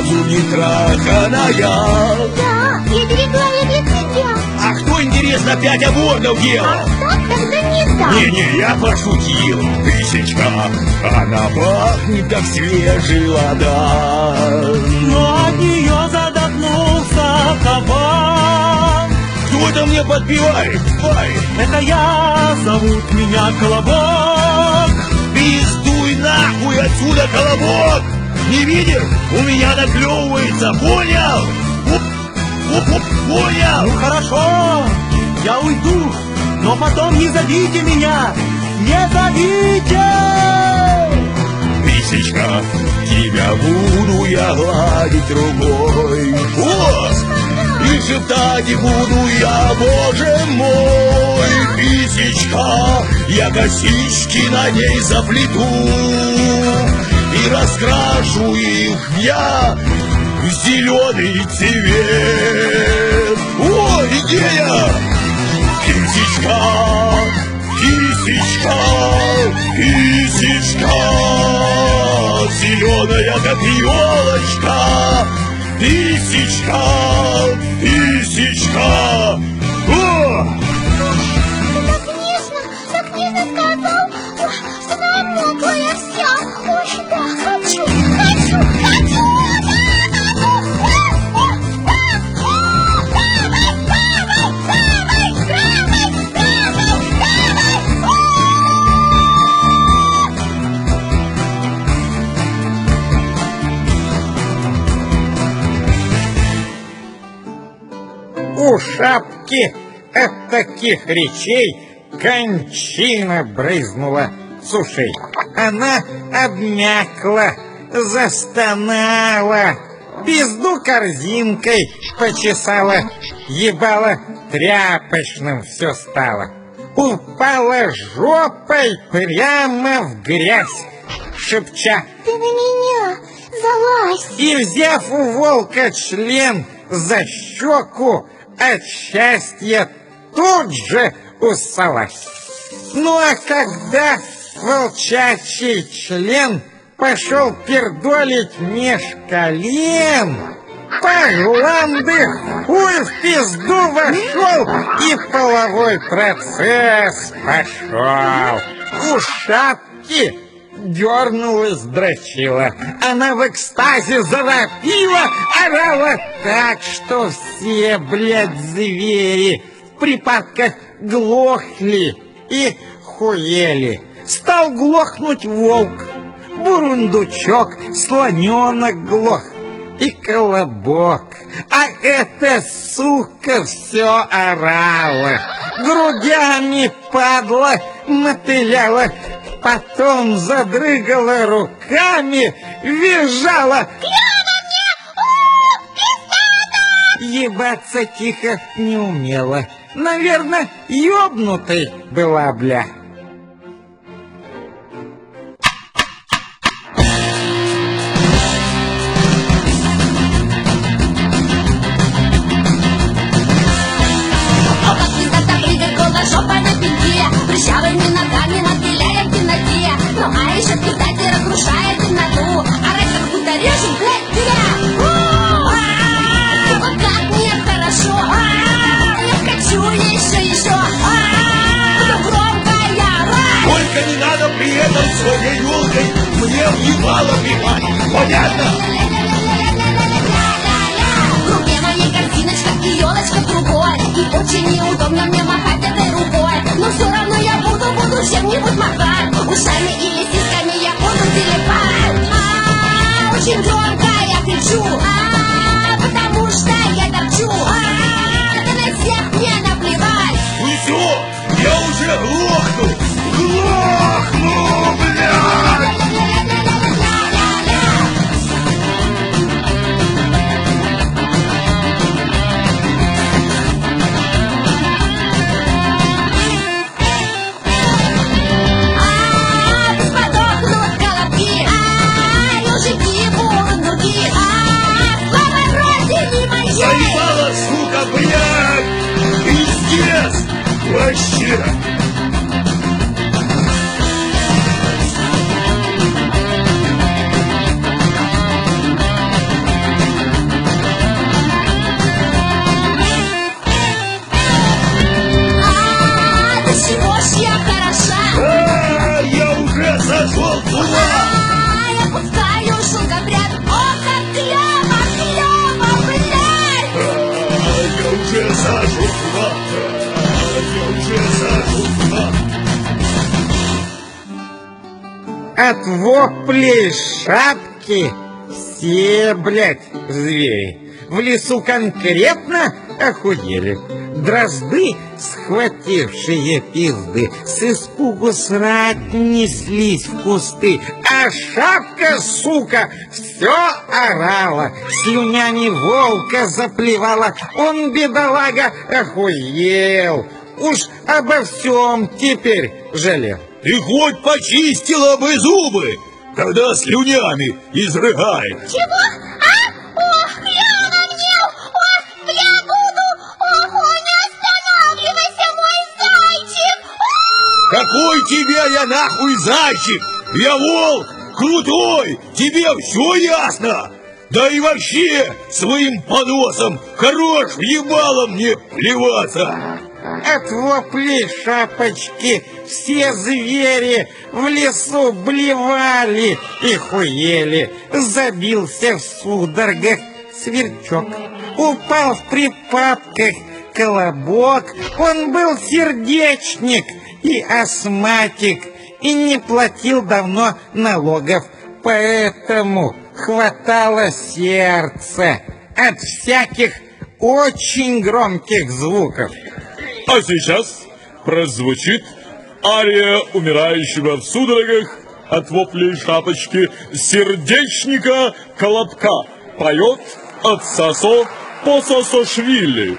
сразу не траханая. Да, я берегла ее для тебя. А кто, интересно, опять абортов делал? А кто тогда не так? Не-не, я пошутил. Тысячка, она пахнет, как свежий ладан. Но от нее задохнулся кабан. Кто это мне подпевает? Это я, зовут меня Колобок. Пиздуй нахуй отсюда, Колобок! Не видишь? У меня наклевывается, понял? Понял? Ну хорошо, я уйду, но потом не зовите меня. Не зовите! Тысячка, тебя буду я гладить рукой. И шептать буду я, боже мой. Тысячка, я косички на ней заплету и раскрашу их я в зеленый цвет. О, идея! Тысячка, тысячка, тысячка, зеленая как елочка. Тысячка, тысячка. О! Так нежно сказал, что намокла я вся. Ой, да, хочу. У шапки от таких речей кончина брызнула с ушей. Она обмякла, застонала, пизду корзинкой почесала, ебала тряпочным все стало. Упала жопой прямо в грязь, шепча: Ты на меня залазь. и, взяв у волка член за щеку, от счастья тут же усалась. Ну а когда волчачий член пошел пердолить меж колен, погланды хуй в пизду вошел, и половой процесс пошел. У шапки дернулась, дрочила. Она в экстазе завопила, орала так, что все, блядь, звери в припадках глохли и хуели. Стал глохнуть волк, бурундучок, слоненок глох и Колобок. А эта сука все орала, грудями падла, мотыляла, потом задрыгала руками, визжала: Клёво мне! ебаться тихо не умела. Наверное, ёбнутой была, бля. Жопа на пеньке, прыщавыми ногами наделяя в темноте. Ну а еще кстати разрушает темноту. Орать как будто режем, блядь, тебя. Вот как мне хорошо. Я хочу еще. Буду громко я орать. Только не надо при этом своей елкой мне въебало пихать. Понятно? В руке моей картиночка и елочка другой. И очень неудобно мне махать этой рукой. Но все равно я буду чем-нибудь махать. Ушами или сиськами я буду телепать. Очень громко я кричу, потому что я торчу. Да на всех мне наплевать. Не все, я уже глохну, блядь! Заебала, сука, блядь! Пиздец! Вообще! От воплей Шапки все, блядь, звери в лесу конкретно охуели. Дрозды, схватившие пизды, с испугу срать неслись в кусты, а Шапка, сука, все орала, слюнями волка заплевала. Он, бедолага, охуел, уж обо всем теперь жалел. Ты хоть почистила бы зубы, когда слюнями изрыгает. Чего? Ох, Ляна мне! Ох, я буду! Ох, не останавливайся, мой зайчик! Какой тебе я нахуй зайчик? Я волк, крутой, тебе все ясно? Да и вообще своим поносом хорош въебало мне плеваться. От воплей Шапочки все звери в лесу блевали и хуели. Забился в судорогах сверчок, упал в припадках колобок. Он был сердечник и астматик, и не платил давно налогов, поэтому хватало сердца от всяких очень громких звуков. А сейчас прозвучит ария умирающего в судорогах от воплей Шапочки сердечника Колобка. Поет от Сосо Пососошвили.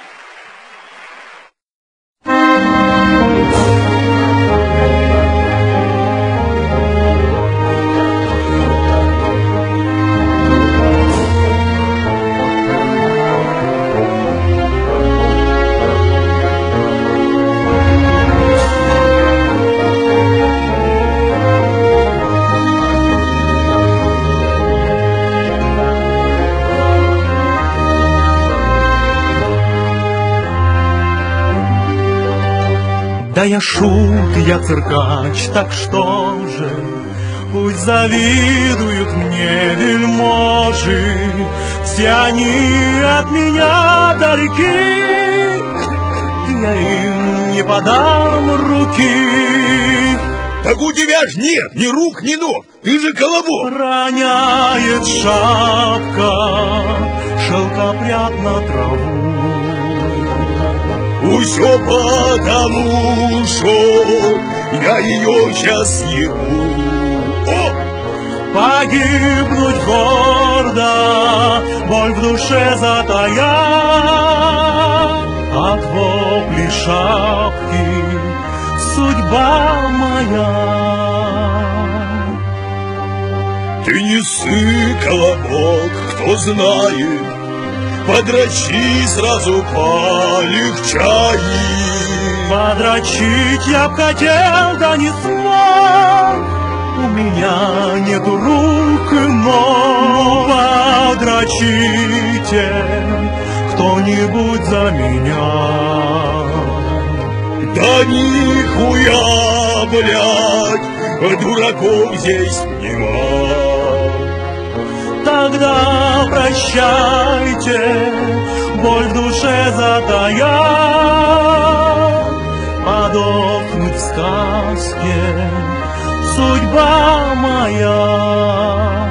Да я шут, я циркач, так что же, пусть завидуют мне вельможи, все они от меня далеки, я им не подам руки. Так у тебя ж нет ни рук, ни ног, ты же колобок. Роняет шапка шелкопряд на траву. Усё потому, что я ее сейчас съебу. О! Погибнуть гордо, боль в душе затая, от воплей Шапки судьба моя. Ты не ссы, колобок, кто знает, подрочи сразу полегчай. Подрочить я б хотел, да не смог, у меня нету рук и ног. Подрочите кто-нибудь за меня. Да нихуя, блядь, дураков здесь нема. Тогда прощайте, боль в душе затая, подохнуть в сказке судьба моя.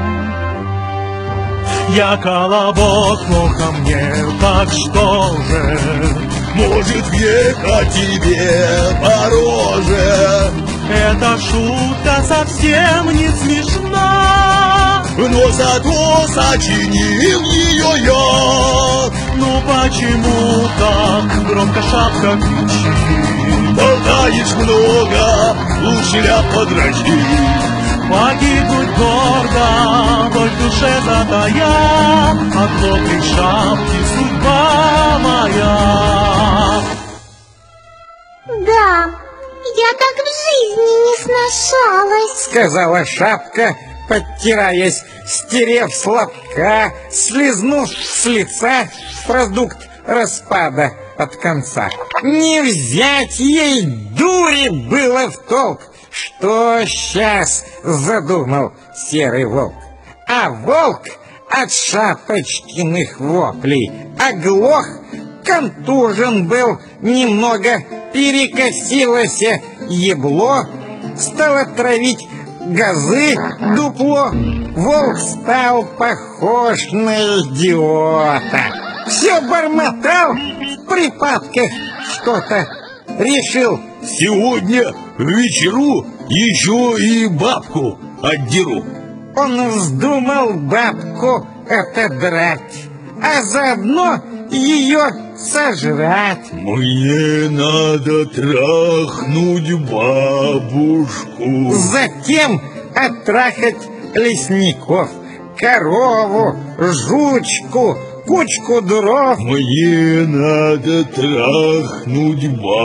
Я колобок, плохо мне, так что же? Может, въехать тебе по роже. Эта шутка совсем не смешна, но зато сочинил ее я. Ну почему так громко Шапка кричит? Болтаешь много, лучше ля подрочи. Погибнуть гордо, боль в душе затая, от воплей Шапки судьба моя. Да, я так в жизни не сношалась, Сказала Шапка, подтираясь, стерев с лобка, слизнув с лица продукт распада от конца. Не взять ей дури было в толк, что сейчас задумал серый волк. А волк от Шапочкиных воплей оглох, контужен был немного, перекосилось ебло, стало травить газы дупло, волк стал похож на идиота. Все бормотал в припадках что-то. Решил: сегодня к вечеру еще и бабку отдеру. Он вздумал бабку отодрать, а заодно ее сожрать. Мне надо трахнуть бабушку. Затем оттрахать лесников, корову, жучку, кучку дров. Мне надо трахнуть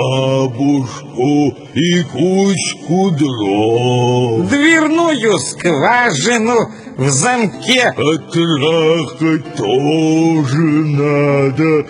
бабушку и кучку дров. Дверную скважину в замке. Оттрахать тоже надо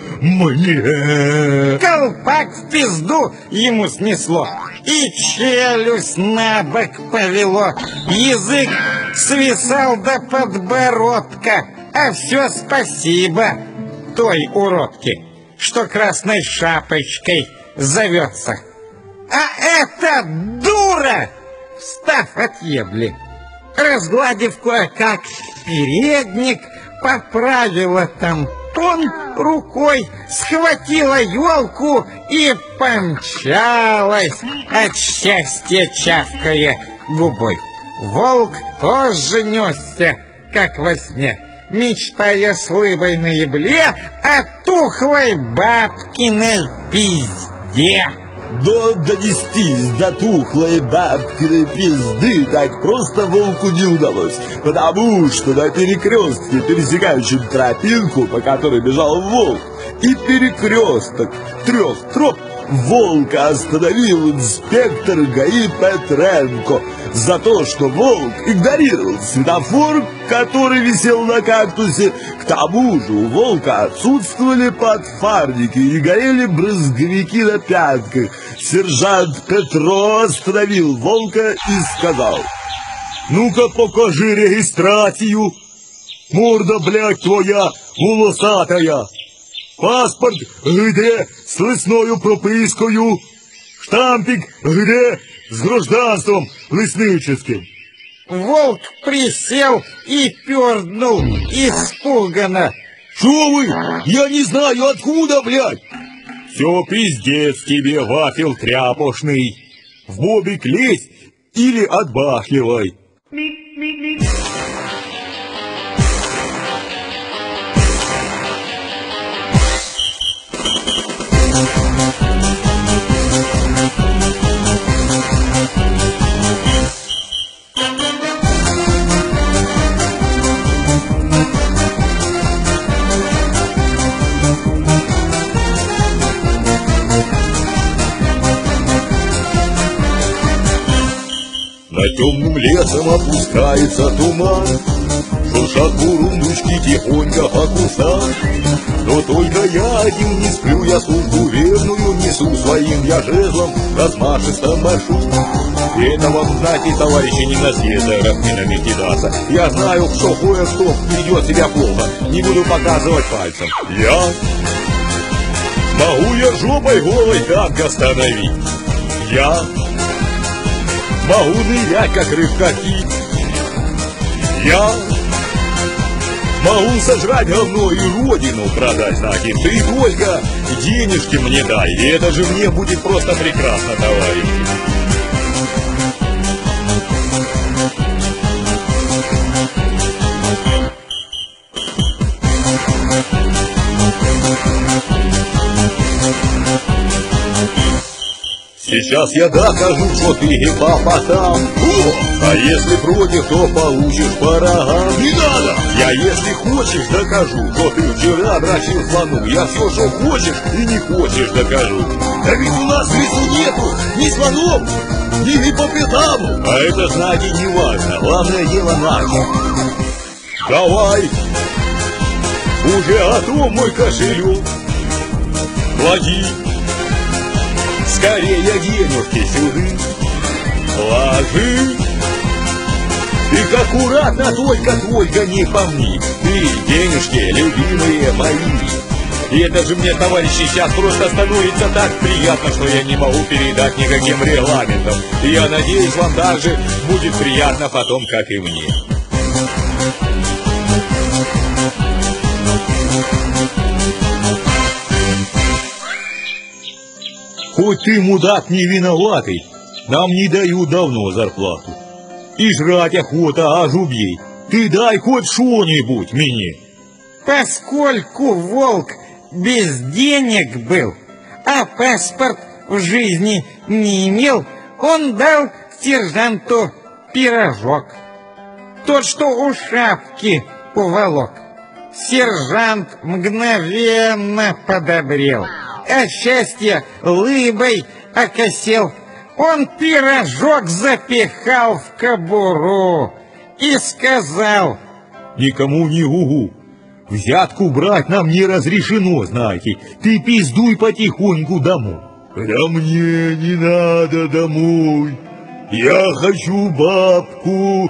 мне. Колпак в пизду ему снесло, и челюсть на бок повело. Язык свисал до подбородка. А все спасибо той уродке, что красной шапочкой зовется. А эта дура, встав от ебли, разгладив кое-как передник, поправила тампон рукой, схватила елку и помчалась, от счастья чавкая губой. Волк тоже несся, как во сне, мечтая с лыбой на ебле о тухлой бабкиной пизде. Да донестись до тухлой бабкиной пизды так просто волку не удалось, потому что на перекрестке, пересекающем тропинку, по которой бежал волк, и перекресток 3 троп, волка остановил инспектор ГАИ Петренко за то, что волк игнорировал светофор, который висел на кактусе. К тому же у волка отсутствовали подфарники и горели брызговики на пятках. Сержант Петро остановил волка и сказал: ну-ка покажи регистрацию. Морда, блядь, твоя волосатая. Паспорт где с лесною пропискою? Штампик где с гражданством лесническим? Волк присел и пернул испуганно: шо вы? Я не знаю откуда, блядь. Все пиздец тебе, вафел тряпошный. В бобик лезь или отбахивай. Темным лесом опускается туман, шуршат бурундучки тихонько по кустам. Но только я один не сплю, я службу верную несу, своим я жезлом размашисто машу. Это вам знать, и товарищи, не на съезда распинами кидаться. Я знаю, что кое-кто ведет себя плохо, не буду показывать пальцем. Могу я жопой голой танк остановить. Я могу нырять, как рыбаки. Я могу сожрать говно и родину продать таким. Ты только денежки мне дай, и это же мне будет просто прекрасно, товарищи. Сейчас я докажу, что ты гипопотам. А если против, то получишь по рогам. Не надо! Я если хочешь, докажу, что ты вчера дрочил слону. Я все, что хочешь и не хочешь, докажу. Да ведь у нас в лесу нету ни слонов, ни гипопотаму. А это знать и не важно, главное дело наше. Давай, уже готов мой кошелек. Плати скорее денежки сюда ложи. И аккуратно, только не помни, ты денежки, любимые мои, И это же мне, товарищи, сейчас просто становится так приятно, что я не могу передать никаким регламентом. И я надеюсь, вам также будет приятно потом, как и мне. Хоть ты, мудак, не виноватый, нам не дают давно зарплату. И жрать охота, аж убей. Ты дай хоть что-нибудь мне. Поскольку волк без денег был, а паспорт в жизни не имел, он дал сержанту пирожок. Тот, что у шапки уволок. Сержант мгновенно подобрел. От счастья лыбой окосел. Он пирожок запихал в кобуру и сказал: никому не гугу. Взятку брать нам не разрешено, знаете. Ты пиздуй потихоньку домой. Да мне не надо домой. Я хочу бабку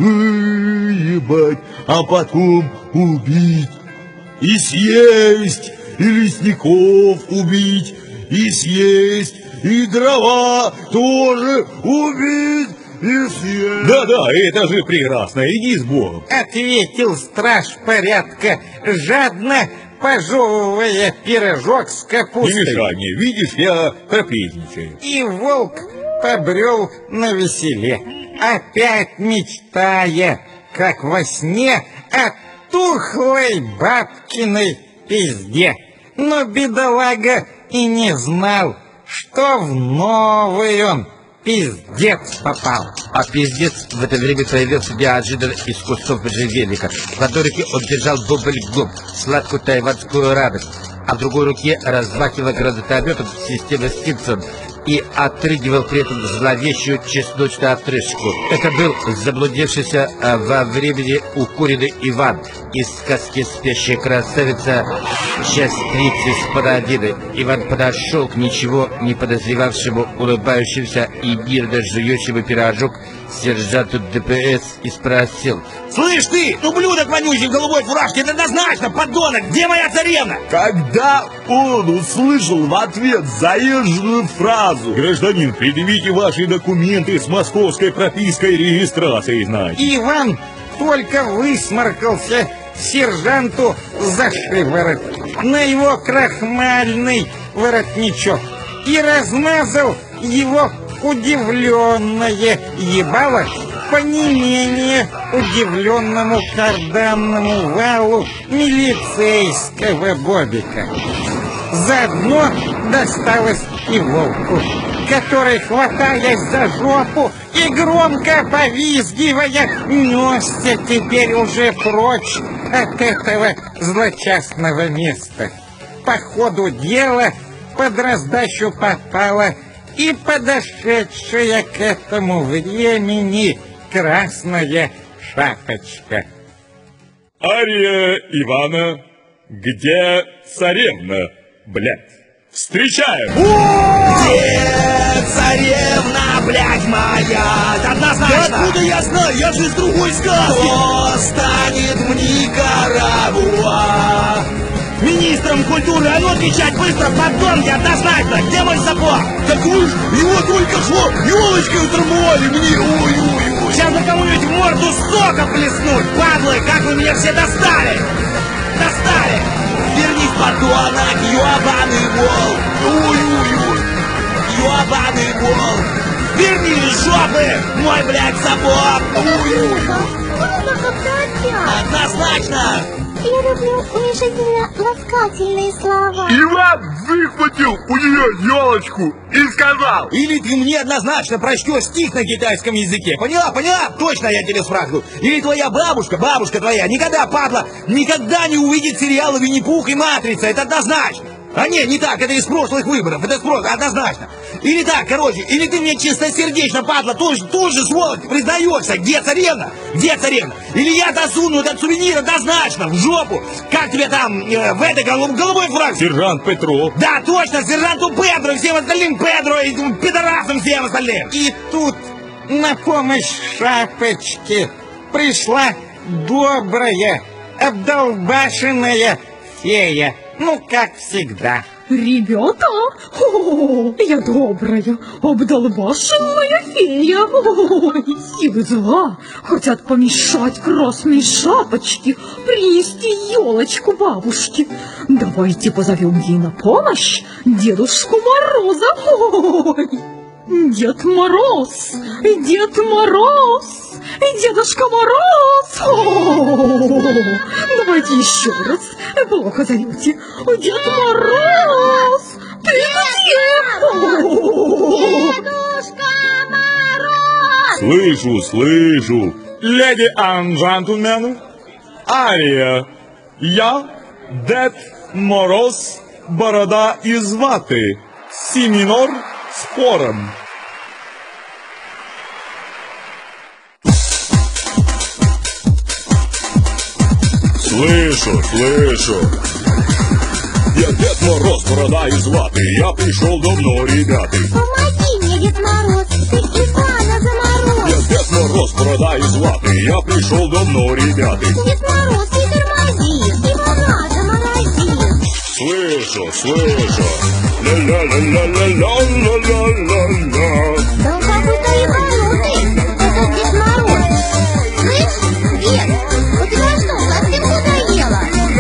выебать, а потом убить и съесть. И лесников убить, и съесть, и дрова тоже убить, и съесть. Да-да, это же прекрасно, иди с Богом. Ответил страж порядка, жадно пожевывая пирожок с капустой. Не мешай мне, видишь, я трапезничаю. И волк побрел на веселе, опять мечтая, как во сне, о тухлой бабкиной пизде. Но бедолага и не знал, что в новый он пиздец попал. А пиздец в это время появился неожиданно из кустов можжевельника. В одной руке он держал бубль-гум, сладкую тайванскую радость, а в другой руке размахивал гранатометом системы Стимсон и отрыгивал при этом зловещую чесночную отрыжку. Это был заблудившийся во времени укуренный Иван из сказки «Спящая красавица», часть 3 с пародиной. Иван подошел к ничего не подозревавшему, улыбающемуся и мирно жующему пирожок сержанту ДПС и спросил: слышь ты, ублюдок вонючий в голубой фуражке, это однозначно, подонок, где моя царевна? Когда он услышал в ответ заезженную фразу: гражданин, предъявите ваши документы с московской пропиской и регистрацией, знаете. Иван только высморкался сержанту за шиворот на его крахмальный воротничок и размазал его удивленное ебало по не менее удивленному карданному валу милицейского бобика. Заодно досталось и волку, который, хватаясь за жопу и громко повизгивая, несся теперь уже прочь от этого злочастного места. По ходу дела под раздачу попала и подошедшая к этому времени красная шапочка. Ария Ивана, где царевна, блядь? Встречаем! Где царевна, блядь, моя? Да однозначно! Да откуда я знаю? Я же из другой сказки! Кто станет в Никарагуа? Министром культуры, а ну отвечать быстро, подонки, однозначно! Где мой сапог? Так вы ж его только что елочкой утрамбовали мне! Ой-ой-ой! Сейчас бы кому-нибудь в морду сока плеснуть! Падлы, как вы меня все достали! Достали! Вернись, подонок, ёбаный волк! Ой-ой-ой! Ёбаный волк! Верни из жопы мой, блядь, сапог! Ой-ой-ой! Однозначно! Я люблю неожиданно ласкательные слова. Иван выхватил у нее елочку и сказал: или ты мне однозначно прочтешь стих на китайском языке. Поняла, поняла? Точно я тебе спрашиваю. Или твоя бабушка твоя, никогда, падла, никогда не увидит сериалы «Винни-Пух» и «Матрица». Это однозначно. А не так, это из прошлых выборов, это из прошлых, однозначно. Или так, короче, или ты мне чистосердечно, падла, тоже сволочь, признаешься, где царевна? Где царевна? Или я досуну этот сувенир однозначно в жопу. Как тебе там, в этой голубой фразе? Сержант Петров. Да, точно, сержанту Педро и всем остальным Педро и пидорасам всем остальным. И тут на помощь шапочке пришла добрая, обдолбашенная фея Ну, как всегда. Ребята, я добрая, обдолбашенная фея. Силы зла хотят помешать Красной Шапочке принести елочку бабушке. Давайте позовем ей на помощь Дедушку Мороза. Дед Мороз, Дед Мороз, Дедушка Мороз. Давайте еще раз. Плохо зовете. Дед Мороз, ты где? Дедушка Мороз! Слышу. Леди and gentlemen, ария. Я, Дед Мороз, борода из ваты. Си минор с хором. Слышу. Я Дед Мороз, борода из ваты. Я пришел давно, ребята. Помоги мне, Дед Мороз, ты Ивана заморозь. Я Дед Мороз, борода из ваты. Я пришел давно, ребята. Дед Мороз, не тормози, Ивана заморози. Слышу. Ля-ля-ля-ля-ля-ля-ля-ля-ля. Да он какой-то ебанутый, этот Дед Мороз. Слышь, Дед, у тебя что, совсем надоело?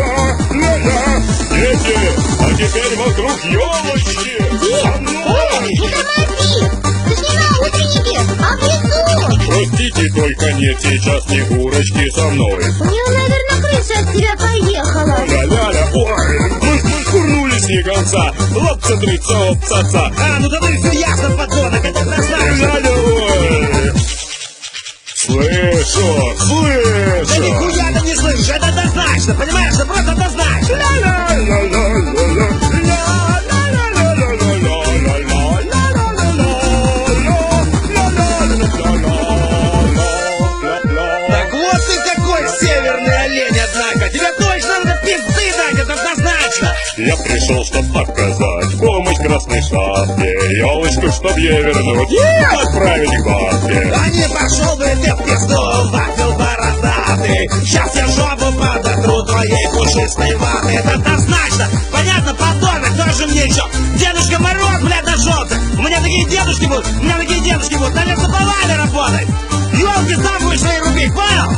Дети, а теперь вокруг елочки. Дед, не тормози, ты ж не на утренний бег, а в лесу. Простите, только нет сейчас Снегурочки со мной. У нее, наверное, крыша от тебя поехала. Ля-ля-ля, ой, мы курнули снегонца. Лапца-дрыца, опца-ца. А, ну тогда все ясно, подонок, это однозначно. Ля-ля, ой. Слышу. Да нихуя ты не слышишь, это однозначно, понимаешь, это просто однозначно. Так вот ты какой северный олень, однако. Тебе точно надо пизды дать, это однозначно. Я пришел, чтоб оказать помощь Красной Шапке. Елочку, чтоб ей вернуть, отправить к бабке. А не пошел бы ты в пизду, вафел бородатый. Сейчас я жопу подотру твоей пушистой ваты. Это однозначно, понятно, подонок, кто же мне еще? Дедушка Мороз, блядь, на желтых. У меня такие дедушки будут, наверное, забывали работать. Елки сам будешь свои рубить, понял?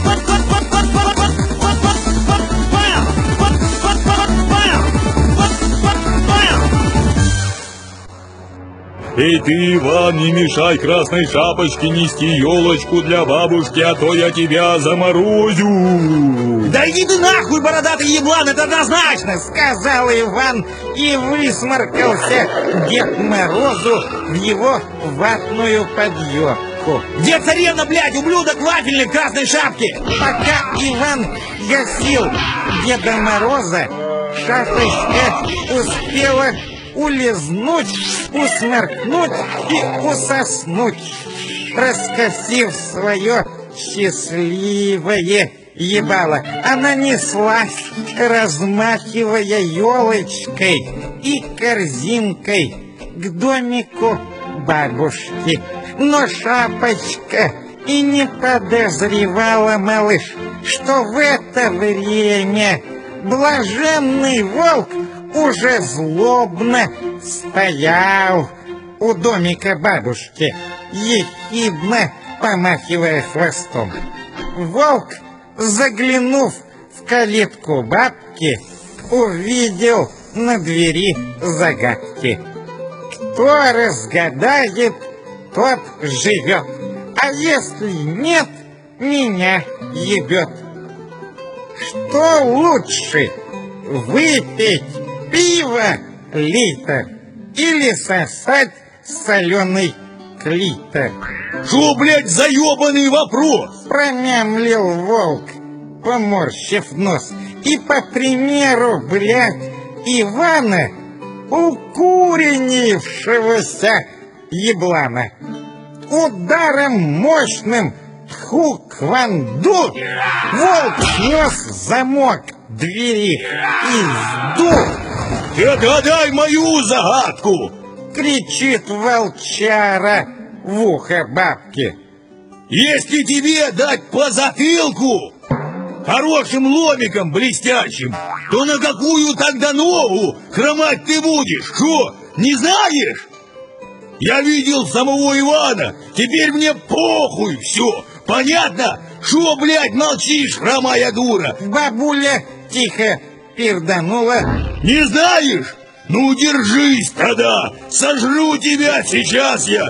Эй ты, Иван, не мешай Красной Шапочке нести елочку для бабушки, а то я тебя заморозю. Да иди ты нахуй, бородатый еблан, это однозначно. Сказал Иван и высморкался Дед Морозу в его ватную подъебку. Где царевна, блядь, ублюдок вафельный Красной Шапки? Пока Иван гасил Деда Мороза, Шапочка успела улизнуть, усморкнуть и усоснуть, раскосив свое счастливое ебало. Она неслась, размахивая елочкой и корзинкой к домику бабушки. Но Шапочка и не подозревала, малыш, что в это время блаженный волк уже злобно стоял у домика бабушки, ехидно помахивая хвостом. Волк, заглянув в калитку бабки, увидел на двери загадки. Кто разгадает, тот живет, а если нет, меня ебет. Что лучше, выпить пиво литр или сосать соленый клитор? Шо, блядь, за ебаный вопрос? Промямлил волк, поморщив нос. И по примеру, блядь, Ивана, укуренившегося еблана, ударом мощным тху-кванду волк снес замок двери и сдул. Ты отгадай мою загадку! Кричит волчара в ухо бабке. Если тебе дать по затылку, хорошим ломиком блестящим, то на какую тогда ногу хромать ты будешь? Что, не знаешь? Я видел самого Ивана, теперь мне похуй, все, понятно? Шо, блядь, молчишь, хромая дура? Бабуля тихо перданула. Не знаешь? Ну, держись тогда, сожру тебя сейчас я.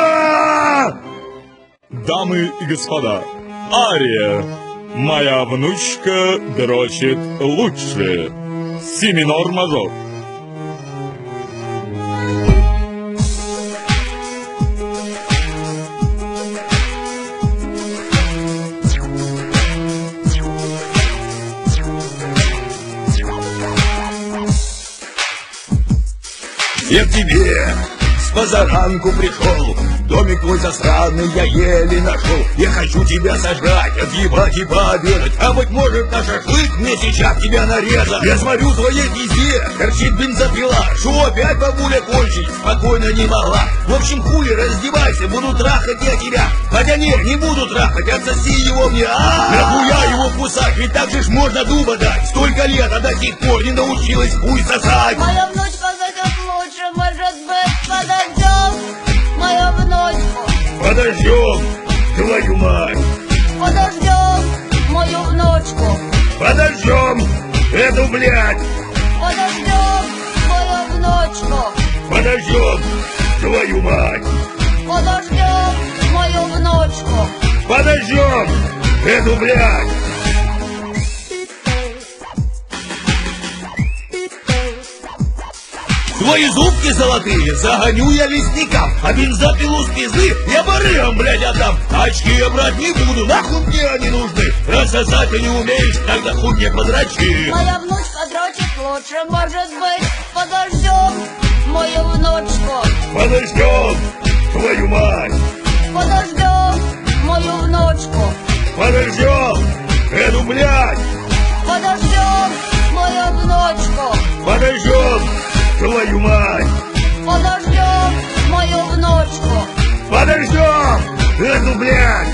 Дамы и господа, ария «Моя внучка дрочит лучше». Си минор мажор. Я к тебе с позаранку пришел, домик твой засранный я еле нашел. Я хочу тебя сожрать, отъебать и пообедать, а быть может на шашлык мне сейчас тебя нарезать. Я смотрю в твоей пизде, торчит бензопила, шо опять бабуля кончить спокойно не могла. В общем, хули, раздевайся, буду трахать я тебя. Хотя нет, не буду трахать, отсоси его мне. Нахуя его кусать, ведь так же ж можно дуба дать. Столько лет, а до сих пор не научилась хуй сосать. Моя внучка зайдет лучше, может быть, подождем мою внучку. Подождем, твою мать. Подождем мою внучку. Подождем эту, блядь. Подождем мою внучку. Подождем твою мать. Подождем мою внучку. Подождем эту, блядь. Твои зубки золотые загоню я лесникам, а бензопилу с пизды я барыгам, блядь, отдам. Очки я брать не буду, нахуй мне они нужны. Рассосать ты не умеешь, тогда хуй мне подрочи. Моя внучка дрочит лучше, может быть, подождем мою внучку. Подождем твою мать. Подождем мою внучку. Подождем эту, блядь. Подождем мою внучку. Подождем твою мать. Подождем мою внучку. Подождем эту, блядь.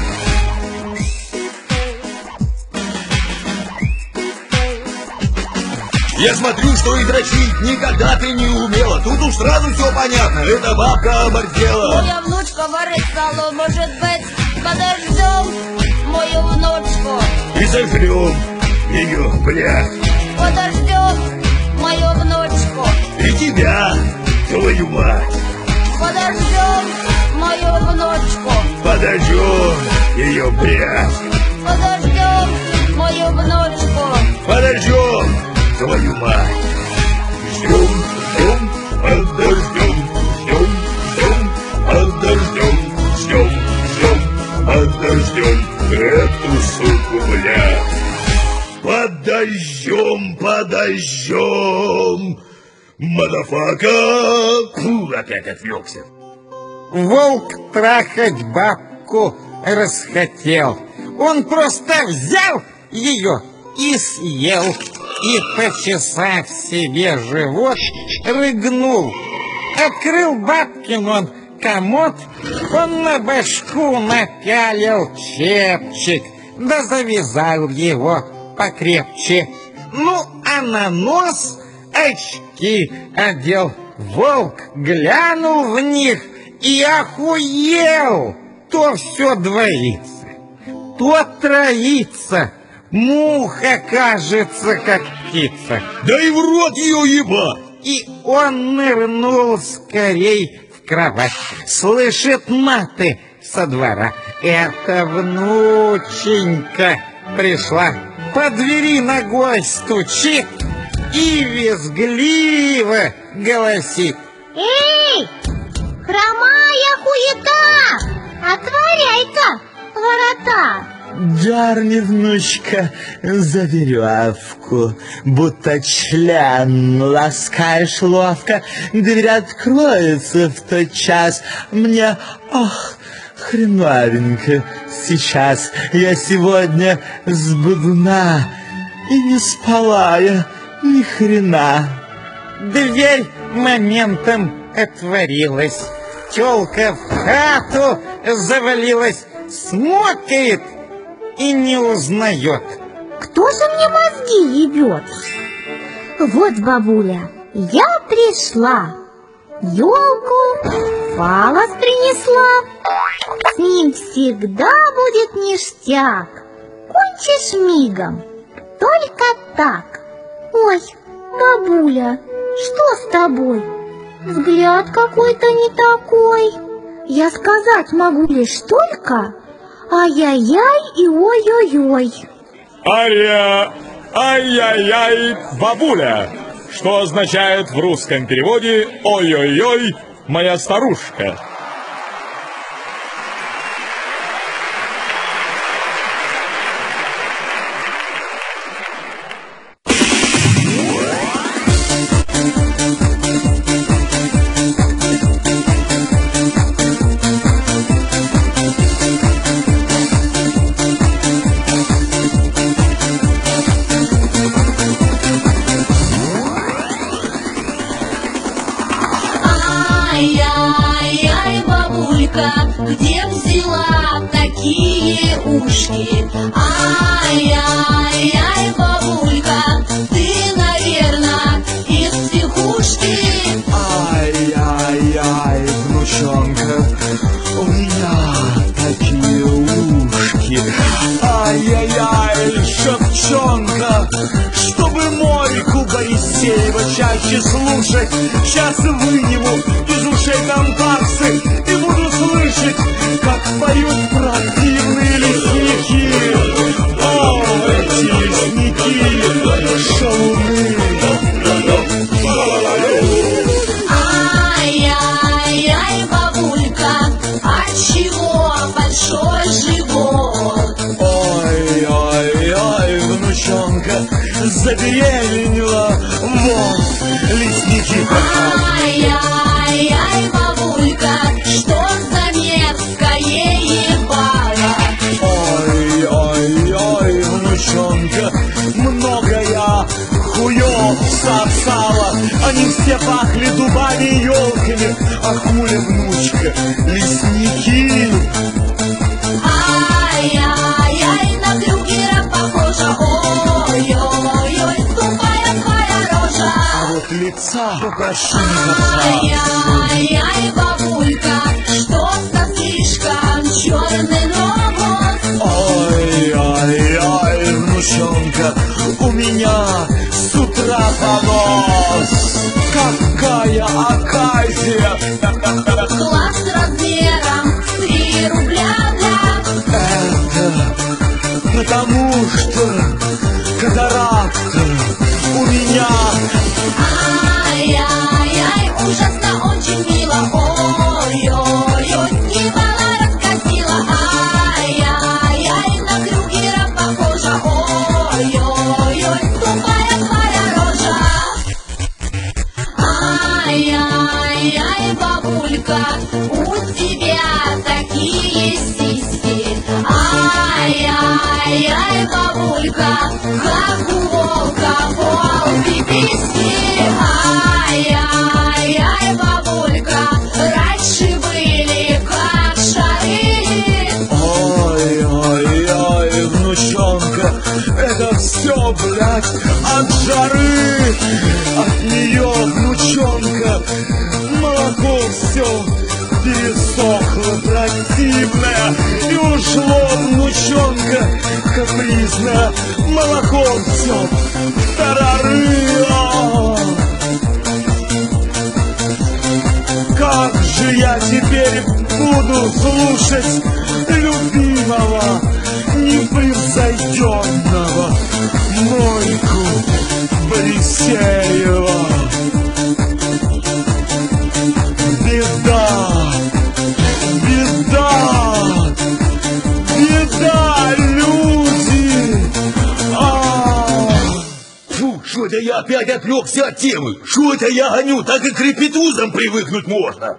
Я смотрю, что и дрочить никогда ты не умела. Тут уж сразу все понятно, эта бабка оборзела. Моя внучка варит сало, может быть, подождем мою внучку. И сожрем ее, блядь. Подождем мою внучку. И тебя, твою мать. Подождем мою внучку. Подождем ее, блядь. Подождем мою внучку. Подождем твою мать. Ждем, ждем, подождем. Ждем, ждем, подождем. Ждем, ждем, подождем эту суку, блядь. Подождем, подождем. Мадафака. Фу, опять отвлекся. Волк трахать бабку расхотел. Он просто взял ее и съел. И, почесав себе живот, рыгнул. Открыл бабкин он комод, он на башку напялил чепчик, да завязал его покрепче. Ну, а на нос очки одел. Волк глянул в них и охуел. То все двоится, то троится. Муха, кажется, как птица. Да и в рот ее еба! И он нырнул скорей в кровать. Слышит маты со двора. Это внученька пришла. По двери ногой стучит и визгливо голосит: Эй, хромая хуета! Отворяй-ка ворота! Дерни, внучка, за веревку, будто член ласкаешь ловко. Дверь откроется в тот час. Мне, ох, хреновенько сейчас. Я сегодня с бодуна и не спала я ни хрена. Дверь моментом отворилась. Тёлка в хату завалилась, смокает и не узнает. Кто же мне мозги ебет? Вот, бабуля, я пришла. Ёлку, фалос принесла. С ним всегда будет ништяк. Кончишь мигом, только так. Ой, бабуля, что с тобой? Взгляд какой-то не такой. Я сказать могу лишь только ай-яй-яй и ой-ой-ой. Ай-яй-яй, бабуля, что означает в русском переводе «Ой-ой-ой, моя старушка». Ай-яй-яй, бабулька, где взяла такие ушки? Ай-яй-яй, бабулька, ты, наверное, из психушки. Ай-яй-яй, внучонка, у меня такие ушки. Ай-яй-яй, шапчонка, чтобы Мойку Борисеева чаще слушать, сейчас выниму из ушей компарсы и буду слышать, как поют противные лесники. О, эти лесники, шалуны. Ай-яй-яй, бабулька, отчего большой живот? Ой-ой-ой, внучонка, забеременела, вот лесники. Ай-яй-яй, бабулька, что за мерзкое ебало? Ой-ой-ой, внучонка, много я хуёв сосала. Они все пахли дубами и елками, а хули, внучка, лесники. Ай-яй-яй, на Крюгера похожа. Ой-ой-ой, тупая твоя рожа. А вот лица попрошу не касаться. Ай-яй-яй, бабулька, что-то слишком черный нос. Ой-ой-ой, внучонка, у меня с утра понос. Какая оказия! Глаз размером 3 рубля, бля. Это потому что катаракта у меня. Ай-яй-яй, ужасно очень мило. Ой-ой-ой, ебала раскатила. Ай-яй-яй, на Крюгера похожа. Ой-ой-ой, тупая твоя рожа. Ай-яй-яй, бабулька, у тебя такие сиськи. Ай-яй-яй, бабулька, как у волка волки письки. Ай-яй-яй, бабулька, раньше были как шары. Ой-ой-ой, внучонка, это все, блядь, от жары. От нее, внучонка, молоко все пересохло, противное, и ушло, внучонка, капризное, молоко все тарарыло. Как же я теперь буду слушать любимого, непревзойденного Мойку Борисеева? Беда, беда, беда, люди! Фу, что это я опять отвлекся от темы? Что это я гоню? Так и к репетузам привыкнуть можно.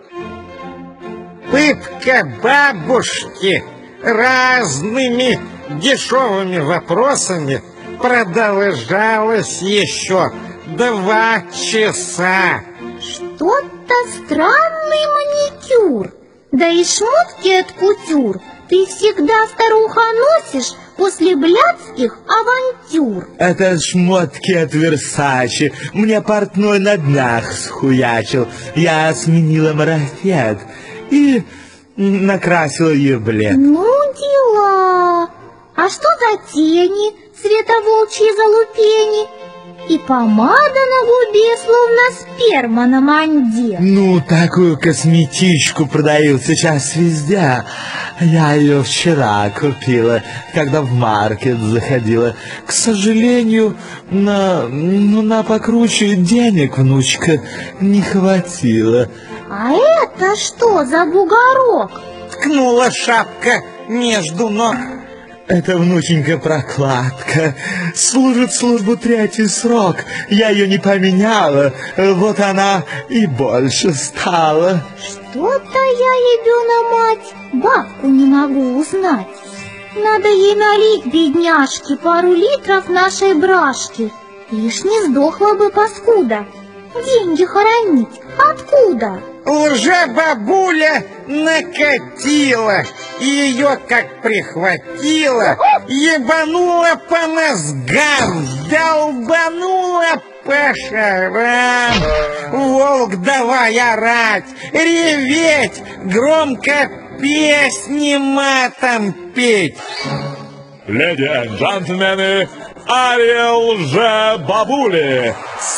Пытка бабушки разными дешевыми вопросами продолжалась еще 2 часа. Что-то странный маникюр. Да и шмотки от кутюр ты всегда, старуха, носишь после блядских авантюр? Это шмотки от Версачи. Мне портной на днях схуячил. Я сменила марафет и накрасила еблет. Ну, дела. А что за тени, световолчьи залупени? И помада на губе, словно сперма на манде. Ну, такую косметичку продают сейчас везде. Я ее вчера купила, когда в маркет заходила. К сожалению, на покруче денег, внучка, не хватило. А это что за бугорок? Ткнула шапка между ног. Это, внученька, прокладка. Служит службу 3-й срок. Я ее не поменяла. Вот она и больше стала. Что-то я, ебена мать, бабку не могу узнать. Надо ей налить, бедняжке, пару литров нашей брашки. Лишь не сдохла бы паскуда. Деньги хоронить откуда? Лжебабуля накатила, и ее как прихватила, ебанула по мозгам, долбанула по шарам. Волк, давай орать, реветь, громко песни матом петь. Леди и джентльмены, ария лжебабули,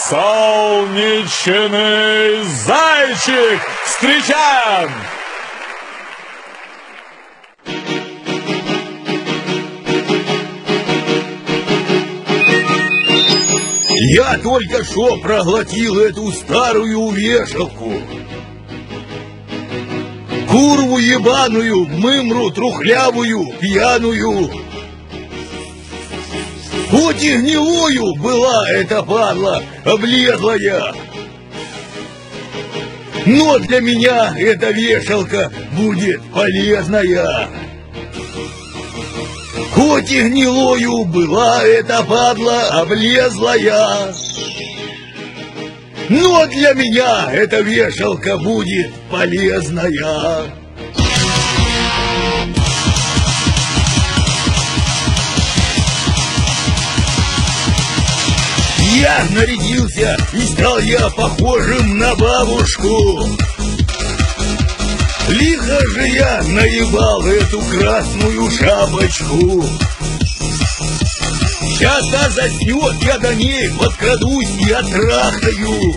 солнечный зайчик, встречаем! Я только что проглотил эту старую вешалку. Курву ебаную, мымру трухлявую, пьяную. Хоть и гнилую была эта падла, облезлая, но для меня эта вешалка будет полезная. Хоть и гнилою была эта падла, облезлая, но для меня эта вешалка будет полезная. Я нарядился, и стал я похожим на бабушку. Лихо же я наебал эту красную шапочку. Сейчас та заснет, я до ней подкрадусь и оттрахаю.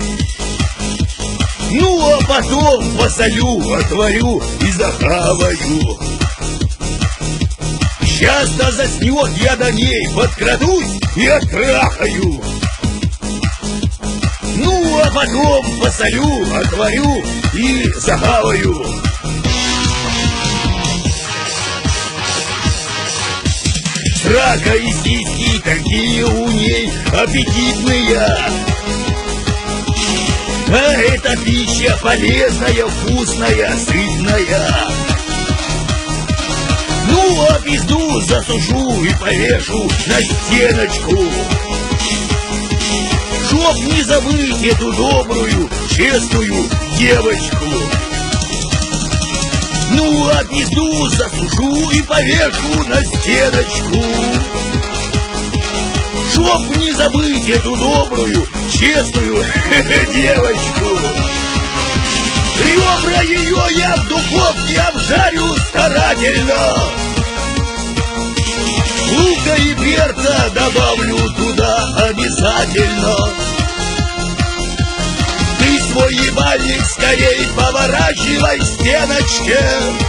Ну, а потом посолю, отварю и захаваю. Сейчас-то заснет, я до ней подкрадусь и оттрахаю. Ну, а потом посолю, отварю и захаваю. Срака и сиськи, какие у ней аппетитные. А эта пища полезная, вкусная, сытная. Ну, а пизду засушу и повешу на стеночку, чтоб не забыть эту добрую, честную девочку. Ну, а пизду засушу и повешу на стеночку, чтоб не забыть эту добрую, честную девочку. Ребра ее я в духовке обжарю старательно. Лука и перца добавлю туда обязательно. Ты свой ебальник скорей поворачивай к стеночке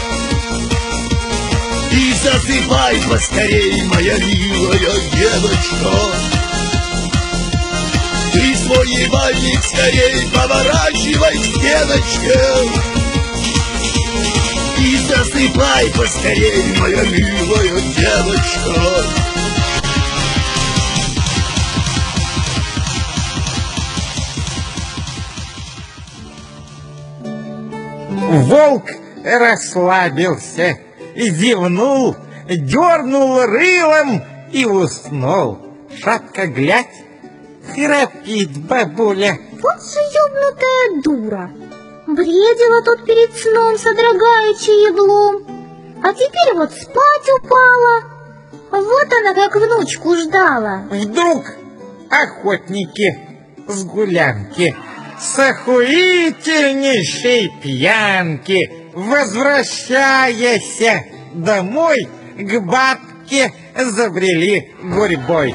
и засыпай поскорей, моя милая девочка. Ты свой ебальник скорей поворачивай к стеночке и засыпай поскорей, моя милая девочка. Волк расслабился, зевнул, дернул рылом и уснул. Шапка, глядь, храпит бабуля. Вот же ёбнутая дура. Бредила тут перед сном, содрогаючи еблом. А теперь вот спать упала. Вот она как внучку ждала. Вдруг охотники с гулянки, с охуительнейшей пьянки, возвращаясь домой, к бабке забрели гурьбой.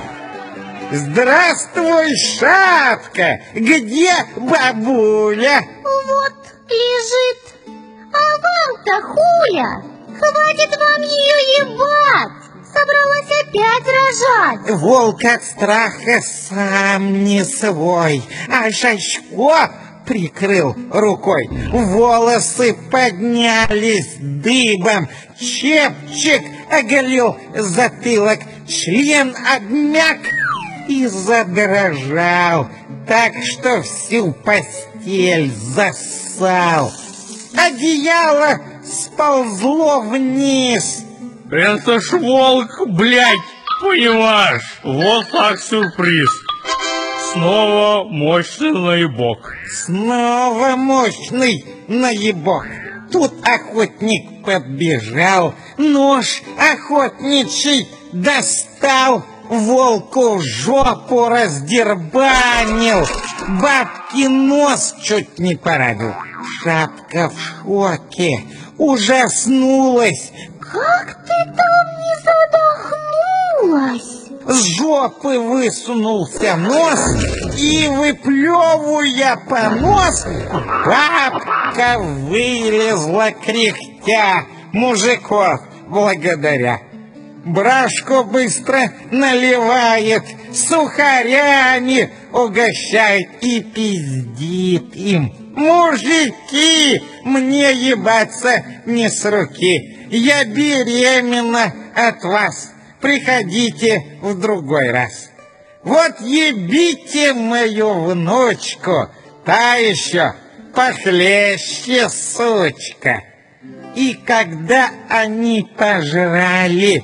«Здравствуй, Шапка! Где бабуля?» Вот лежит. А вам-то хуля! Хватит вам ее ебать! Собралась опять рожать. Волк от страха сам не свой, а Шашко прикрыл рукой. Волосы поднялись дыбом, чепчик оголил затылок, член обмяк и задрожал, так что всю постель зассал. Одеяло сползло вниз. Это ж волк, блядь, понимаешь? Вот так сюрприз. Снова мощный наебок. Снова мощный наебок. Тут охотник подбежал, нож охотничий достал, волку в жопу раздербанил, бабки нос чуть не поранил. Шапка в шоке, ужаснулась. Как ты там не задохнулась? С жопы высунулся нос, и, выплевывая понос, бабка вылезла кряхтя, мужиков благодаря. Брашку быстро наливает, сухарями угощает и пиздит им. «Мужики, мне ебаться не с руки, я беременна от вас, приходите в другой раз. Вот ебите мою внучку, та еще похлеще сучка». И когда они пожрали,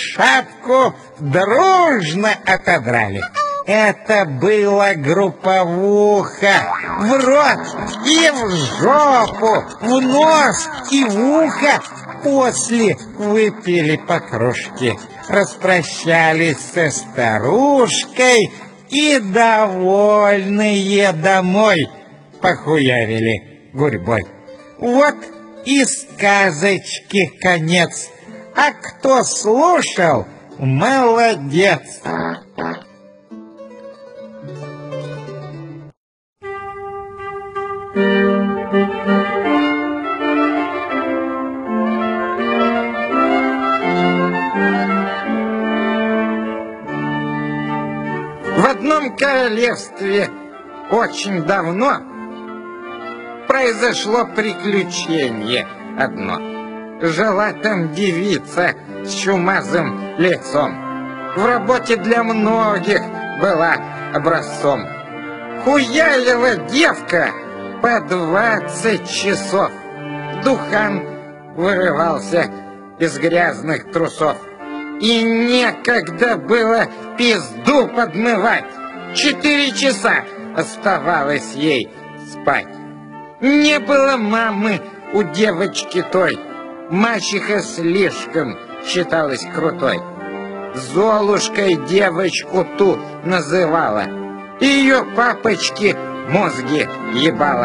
Шапку дружно отодрали. Это была групповуха. В рот и в жопу, в нос и в ухо. После выпили по кружке, распрощались со старушкой и, довольные, домой похуярили гурьбой. Вот и сказочки конец. А кто слушал, молодец. В одном королевстве очень давно произошло приключение одно. Жила там девица с чумазым лицом. В работе для многих была образцом. Хуялила девка по 20 часов. Духан вырывался из грязных трусов. И некогда было пизду подмывать. 4 часа оставалось ей спать. Не было мамы у девочки той. Мачеха слишком считалась крутой. Золушкой девочку ту называла. Ее папочки мозги ебала.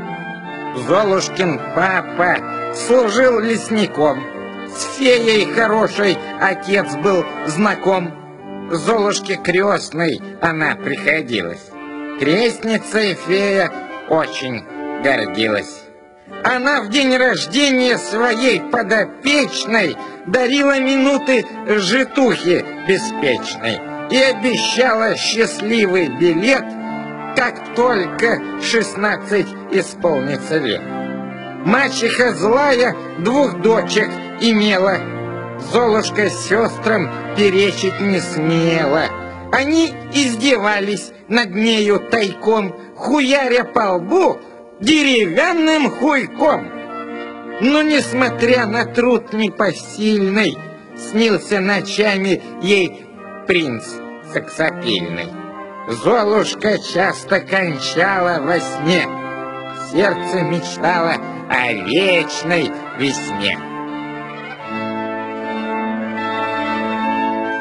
Золушкин папа служил лесником. С феей хорошей отец был знаком. Золушке крестной она приходилась. Крестница и фея очень гордилась. Она в день рождения своей подопечной дарила минуты житухи беспечной и обещала счастливый билет, как только 16 исполнится лет. Мачеха злая 2 дочек имела, Золушка с сестрам перечить не смела. Они издевались над нею тайком, хуяря по лбу деревянным хуйком. Но, несмотря на труд непосильный, снился ночами ей принц сексапильный. Золушка часто кончала во сне, сердце мечтало о вечной весне.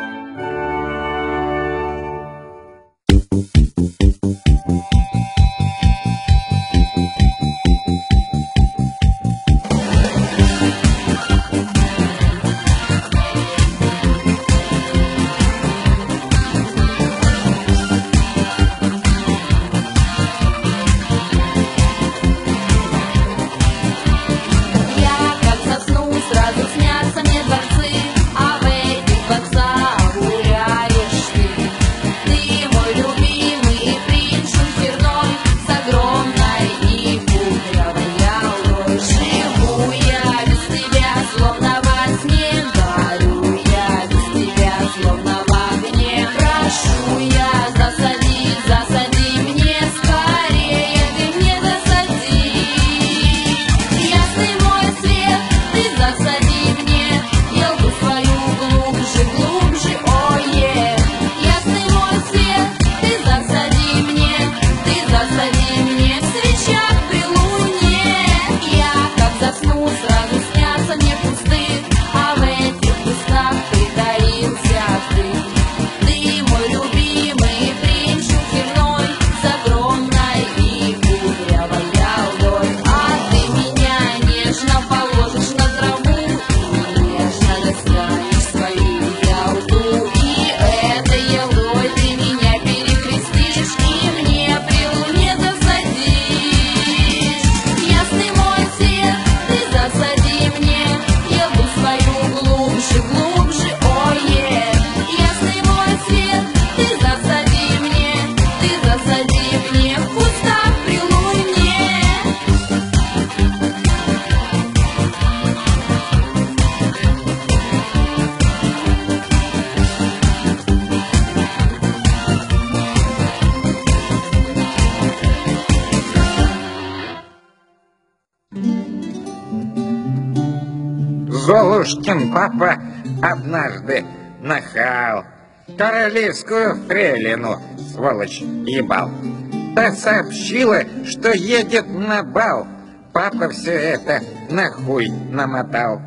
Золушкин папа однажды нахал королевскую фрейлину, сволочь, ебал. Та сообщила, что едет на бал. Папа все это на хуй намотал.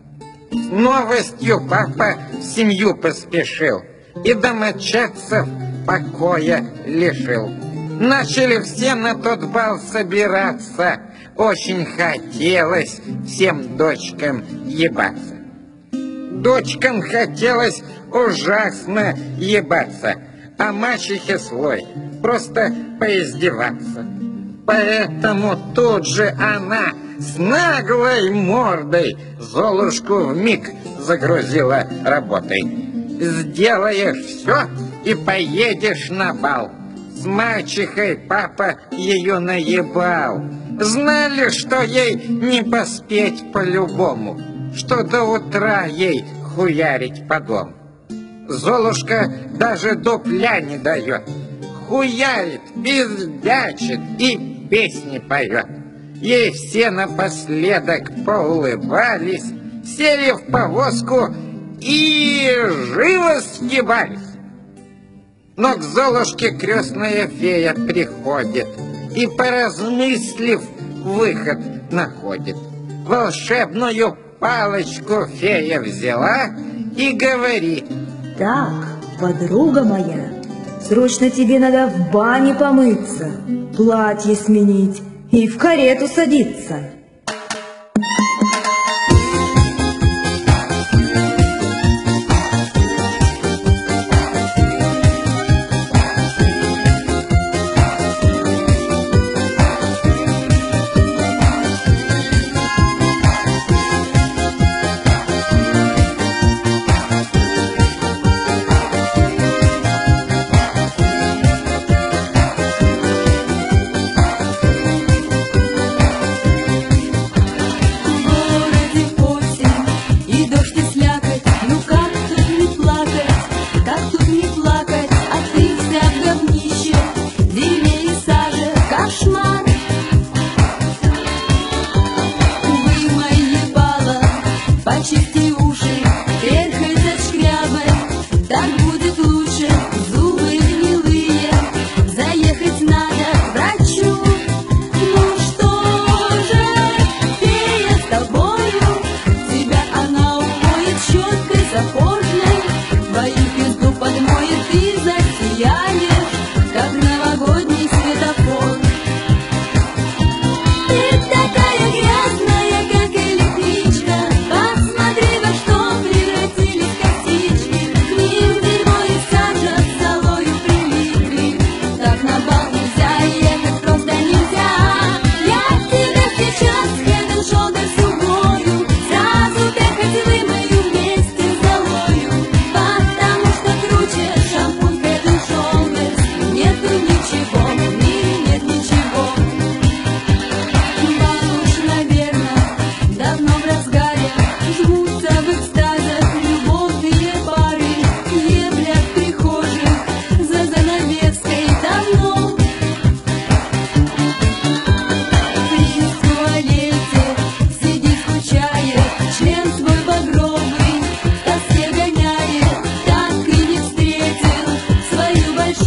С новостью папа в семью поспешил и домочадцев покоя лишил. Начали все на тот бал собираться. Очень хотелось всем дочкам ебаться. Дочкам хотелось ужасно ебаться, а мачехе свой просто поиздеваться. Поэтому тут же она с наглой мордой Золушку вмиг загрузила работой. Сделаешь все и поедешь на бал. С мачехой папа ее наебал. Знали, что ей не поспеть по-любому, что до утра ей хуярить по дому. Золушка даже дупля не дает, хуярит, пиздячит и песни поет. Ей все напоследок поулыбались, сели в повозку и живо съебались. Но к Золушке крестная фея приходит и, поразмыслив, выход находит. Волшебную палочку фея взяла и говорит: так, подруга моя, срочно тебе надо в бане помыться, платье сменить и в карету садиться.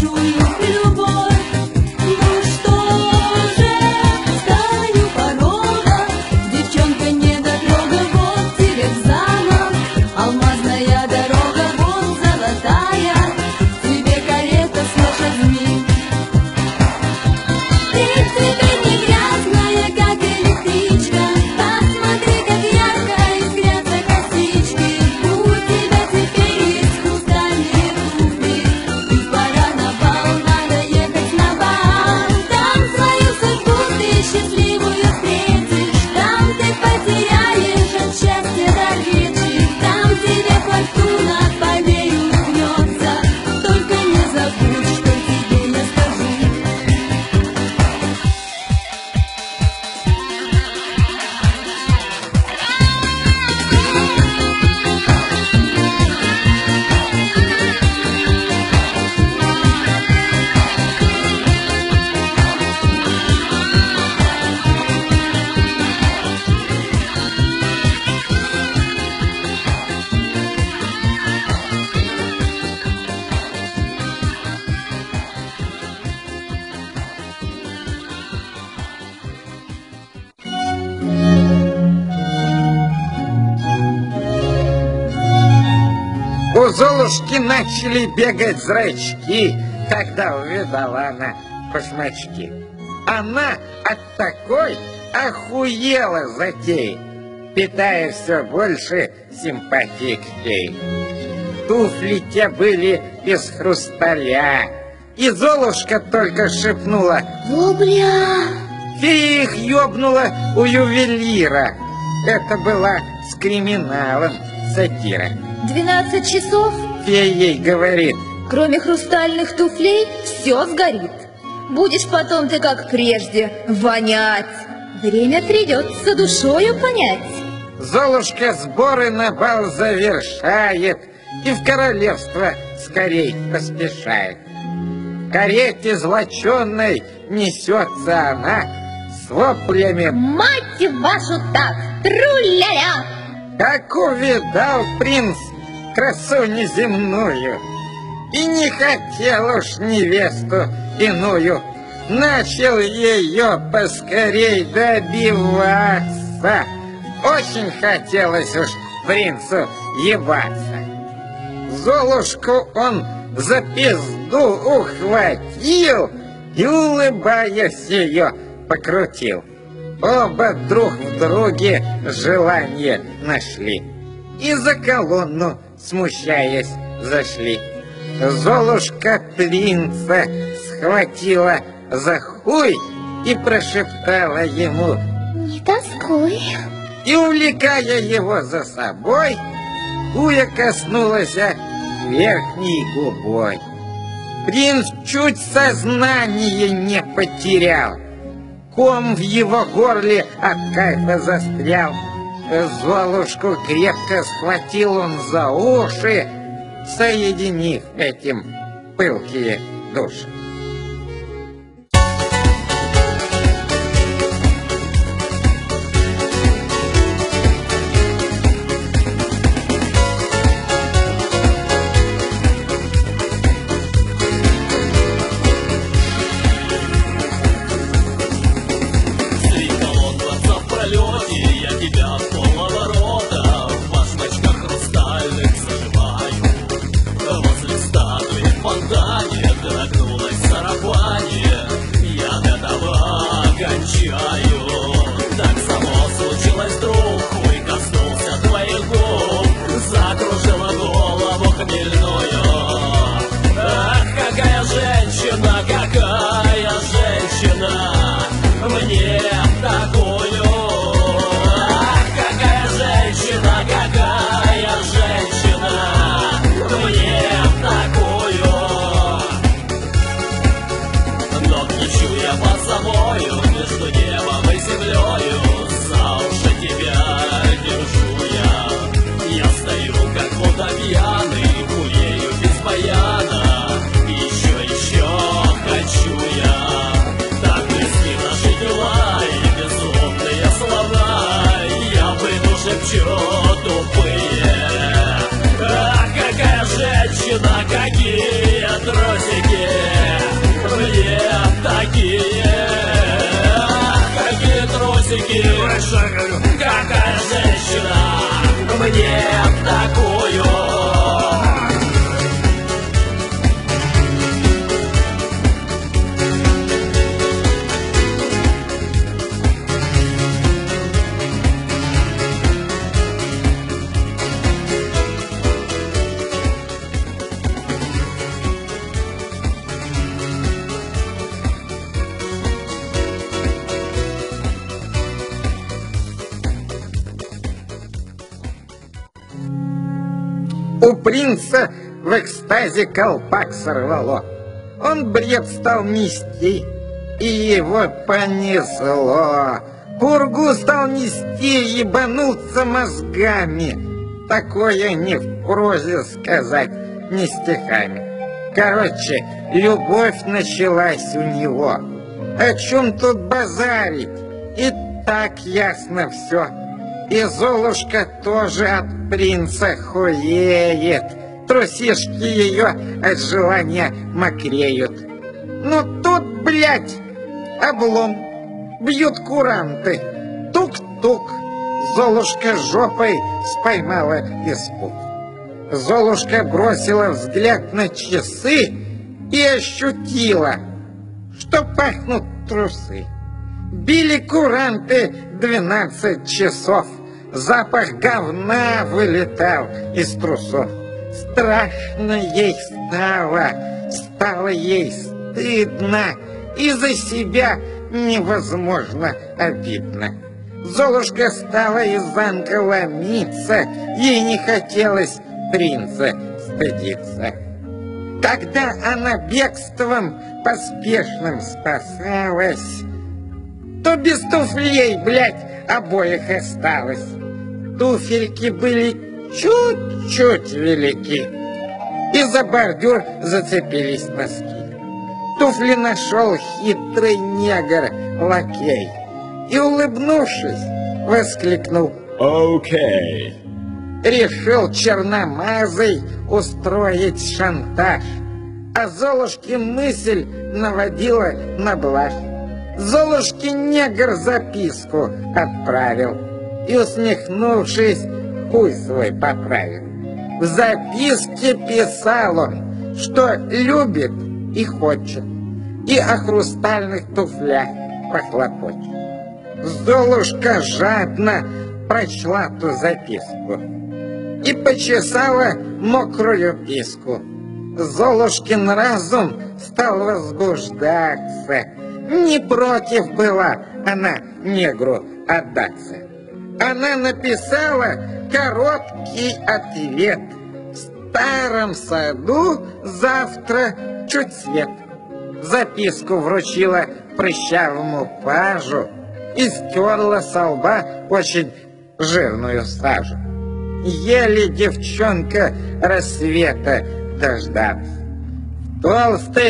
чую любовь. Ну что же, встань у порога, девчонка недотрога, вот тебе в замок. Алмазная дорога, вот золотая, тебе карета с лошадьми. Ты теперь не грязная, как электричка, посмотри, как ярко искрятся косички. У тебя теперь есть хрустальные туфли, и пора на бал, надо ехать на бал. Там свою судьбу ты счастливую встретишь, там ты потеряешь от счастья до речи, там тебе фортуна поверь улыбнется. Только не забудь, что тебе я скажу. У Золушки начали бегать зрачки, когда увидала она башмачки. Она от такой охуела затеи, питая все больше симпатии к ней. Туфли те были из хрусталя, и Золушка только шепнула: Бубля! фея их ёбнула у ювелира. Это была с криминалом сатира. 12 часов, Фея ей говорит: кроме хрустальных туфлей, все сгорит. Будешь потом ты, как прежде, вонять. Время придется душою понять. Золушка сборы на бал завершает и в королевство скорей поспешает. В карете злоченной несется она с воплями: Мать вашу так, тру-ля-ля! как увидал принц красу неземную и не хотел уж невесту иную, начал ее поскорей добиваться. Очень хотелось уж принцу ебаться. Золушку он за пизду ухватил и, улыбаясь, ее покрутил. Оба друг в друге желание нашли и за колонну, смущаясь, зашли. Золушка принца схватила за хуй и прошептала ему: Не тоскуй. и, увлекая его за собой, хуя коснулась верхней губой. Принц чуть сознание не потерял, ком в его горле от кайфа застрял. Золушку крепко схватил он за уши, соединив этим пылкие души. Тупые. Ах, какая женщина, какие трусики! больше, говорю, какая женщина мне такую. У принца в экстазе колпак сорвало. Он бред стал нести, и его понесло. Пургу стал нести, ебануться мозгами. Такое не в прозе сказать, не стихами. Короче, любовь началась у него. О чем тут базарить? И так ясно все. И Золушка тоже от принца хуеет. Трусишки ее от желания мокреют. Ну тут, блядь, облом. Бьют куранты. Тук-тук. Золушка жопой споймала испуг. Золушка бросила взгляд на часы и ощутила, что пахнут трусы. Били куранты 12 часов. Запах говна вылетал из трусов. Страшно ей стало ей стыдно, и за себя невозможно обидно. Золушка стала из замка ломиться, ей не хотелось принца стыдиться. Когда она бегством поспешным спасалась, то без туфлей, блядь, обоих осталось. Туфельки были чуть-чуть велики, и за бордюр зацепились носки. Туфли нашел хитрый негр-лакей и, улыбнувшись, воскликнул: «Окей». Решил черномазый устроить шантаж, а Золушке мысль наводила на блажь. Золушке негр записку отправил и, усмехнувшись, хуй свой поправил. В записке писал он, что любит и хочет, и о хрустальных туфлях похлопочет. Золушка жадно прочла ту записку и почесала мокрую писку. Золушкин разум стал возбуждаться. Не против была она негру отдаться. Она написала короткий ответ: в старом саду завтра чуть свет. Записку вручила прыщавому пажу и стерла со лба очень жирную сажу. Еле девчонка рассвета дождалась. В толстой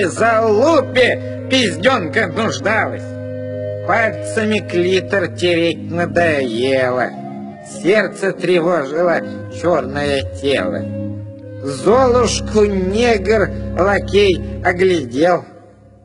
залупе пизденка нуждалась. Пальцами клитор тереть надоело. Сердце тревожило черное тело. Золушку негр-лакей оглядел.